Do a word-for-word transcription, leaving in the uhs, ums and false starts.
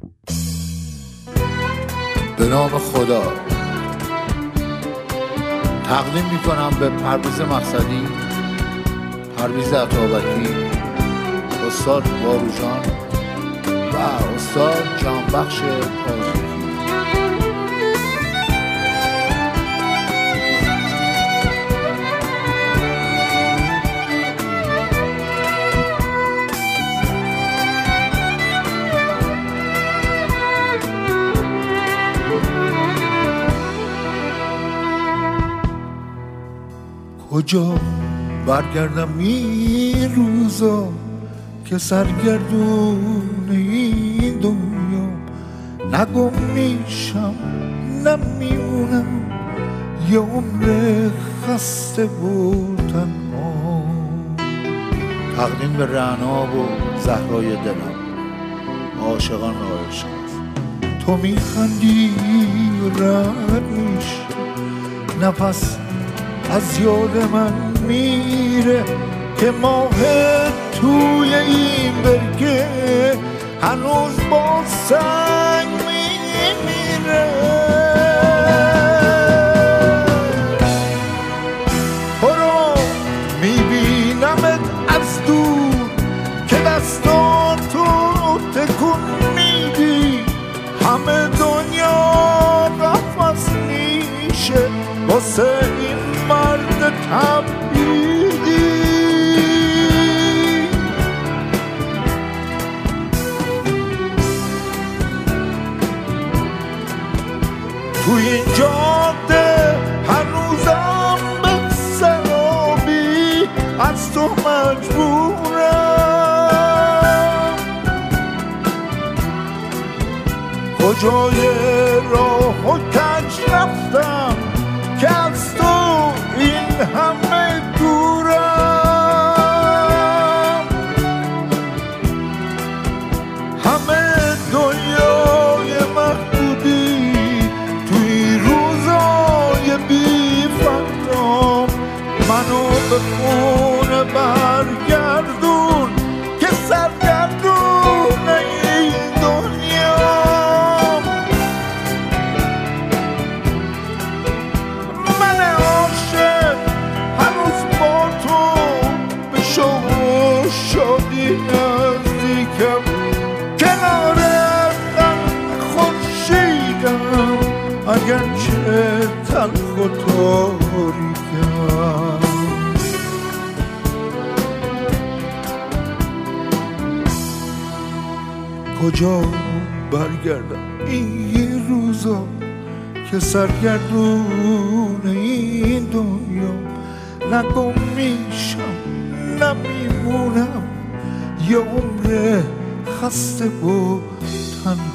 به نام خدا تقدیم میکنم به پرویز مقصدی، پرویز عطابکی، استاد باروجان و استاد جانبخش پازوکی. کجا برگردم این روزا که سرگردون این دنیا، نگم میشم نمیمونم یه عمر خسته و تنها. تقدیم به رعنا و زهرای دلم، عاشقان را عشق تو میخندی رد میشه، نفس از یاد من میره که ماه توی این برگه هنوز با سنگ میمیره. تو رو میبینمت از دور که دستاتو تکون میدی، همه دنیا قفص میشه واسه این مرد تبعیدی. تو این جاده هنوزم به سرابی از تو مجبورم، کجای راه و کج رفتم که از تو این همه دورم. همه دنیای محدودی توی روزای بی فکرام، منو به خونه برگردون که سرگردون این دنیا. شادی نزدیکم کنار غم خورشیدم، اگرچه تلخ و تاریکم. کجا برگردم این روزا که سرگردون این دنیا، نگم میشم نمیمونم یه عمر خسته و تنها.